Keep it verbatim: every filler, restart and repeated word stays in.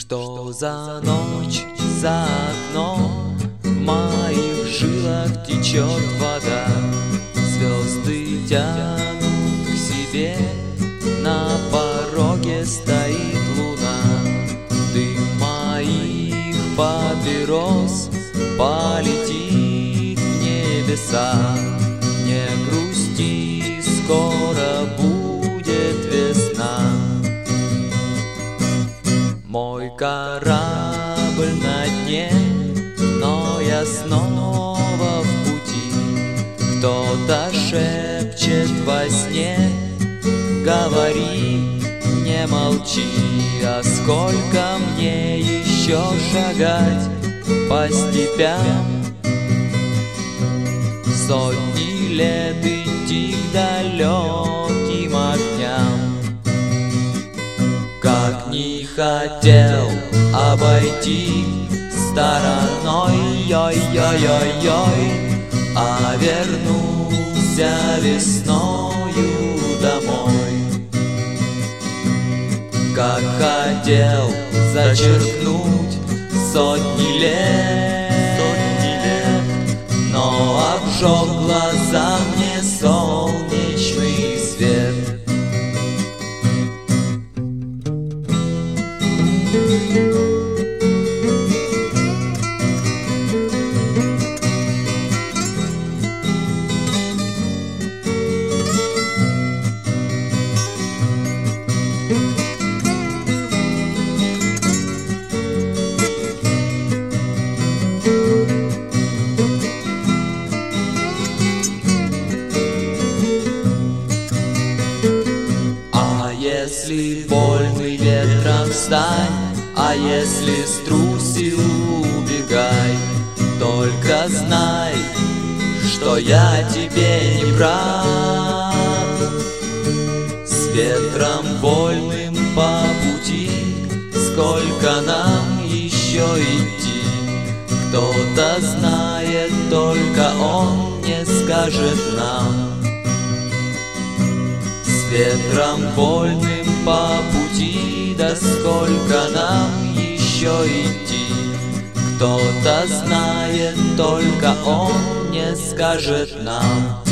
Что за ночь за окном? В моих жилах течет вода. Звезды тянут к себе, на пороге стоит луна. Дым моих папирос полетит в небеса. Не грусти, скоро будет весна. Мой корабль на дне, но я снова в пути. Кто-то шепчет во сне: говори, не молчи. А сколько мне еще шагать по степям? Сотни лет идти к далеким огням. Как не хотел обойти стороной, ой-ой-ой-ой, а вернулся весною домой. Как хотел зачеркнуть сотни лет, сотни лет, но обжег глаза мне солнечный свет. Если вольный ветром стань, а если струсил, убегай. Только знай, что я тебе не брат. С ветром вольным по пути, сколько нам еще идти? Кто-то знает, только он не скажет нам. С ветром вольным по пути, да сколько нам еще идти? Кто-то знает, только он не скажет нам.